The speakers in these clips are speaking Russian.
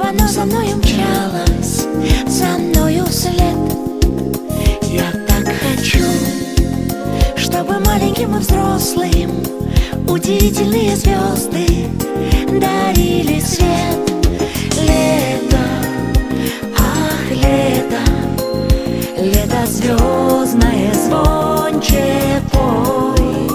оно за мною мчалось, за мною вслед. Я так хочу, чтобы маленьким и взрослым удивительные звезды дарили свет. Лето, ах, лето, лето звездное, звонче пой.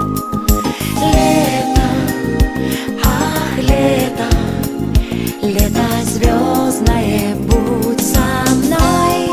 Лето, ах, лето, лето звездное, будь со мной.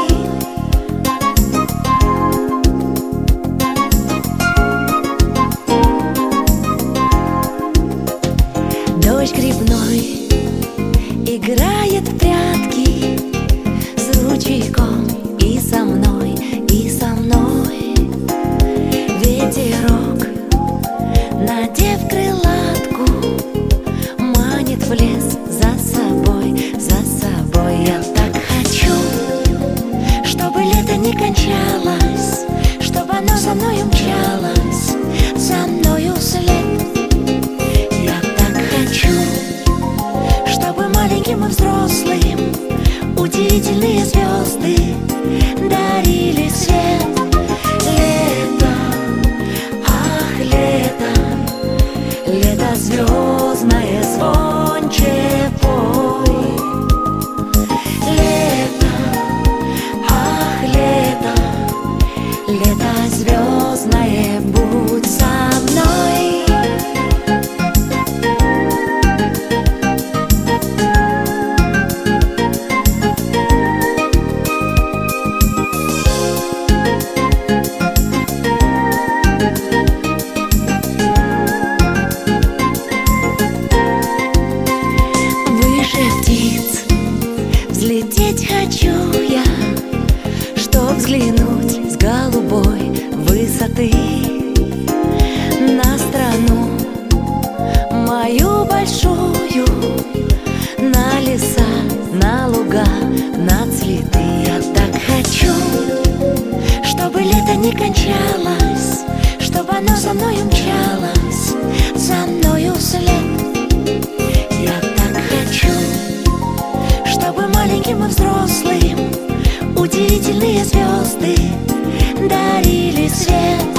Дождь грибной играет в прятки с ручейком и со мной, и со мной. Ветерок, надев крылатку, манит в лес за собой, за собой. Я так хочу, чтобы лето не кончалось, чтобы оно за мною мчалось, за мною вслед. Я так хочу, чтобы маленьким и взрослым удивительные звезды дарили свет. Лето, ах, лето, лето звездное, звонче пой. Лето, ах, лето, лето звездное, будь со мной. Взлететь хочу я, чтоб взглянуть с голубой высоты на страну мою большую, на леса, на луга, на цветы. Я так хочу, чтобы лето не кончалось, чтобы оно за мною мчалось, за мною вслед. Я так хочу, чтобы маленьким и взрослым удивительные звезды дарили свет.